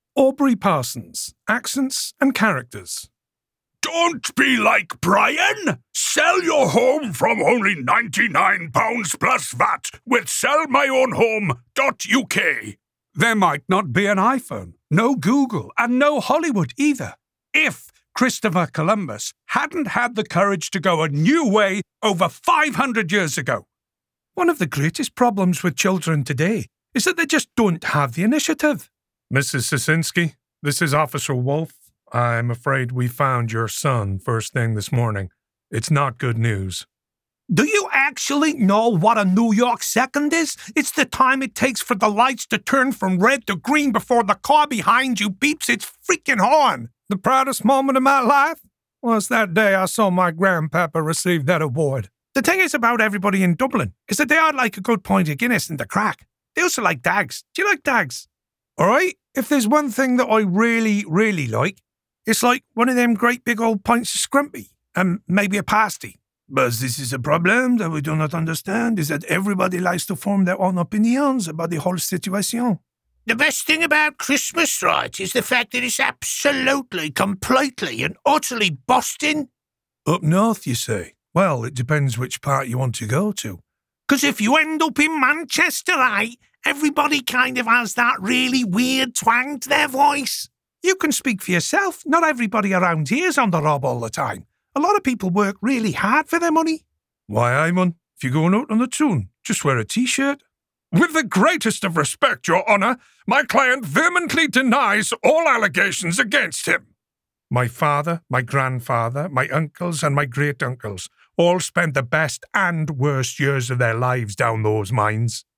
Aubrey Parsons, Accents and Characters. Don't be like Brian! Sell your home from only £99 plus VAT with sellmyownhome.uk. There might not be an iPhone, no Google, and no Hollywood either, if Christopher Columbus hadn't had the courage to go a new way over 500 years ago. One of the greatest problems with children today is that they just don't have the initiative. Mrs. Sosinski, this is Officer Wolf. I'm afraid we found your son first thing this morning. It's not good news. Do you actually know what a New York second is? It's the time it takes for the lights to turn from red to green before the car behind you beeps its freaking horn. The proudest moment of my life was that day I saw my grandpapa receive that award. The thing is about everybody in Dublin is that they are like a good pint of Guinness in the crack. They also like dags. Do you like dags? All right, if there's one thing that I really, really like, it's like one of them great big old pints of scrumpy and maybe a pasty. But this is a problem that we do not understand, is that everybody likes to form their own opinions about the whole situation. The best thing about Christmas, right, is the fact that it's absolutely, completely and utterly busting. Up north, you say? Well, it depends which part you want to go to. Because if you end up in Manchester, right, everybody kind of has that really weird twang to their voice. You can speak for yourself. Not everybody around here is on the rob all the time. A lot of people work really hard for their money. Why, Eamon, if you're going out on the tune, just wear a T-shirt. With the greatest of respect, Your Honour, my client vehemently denies all allegations against him. My father, my grandfather, my uncles and my great-uncles all spent the best and worst years of their lives down those mines.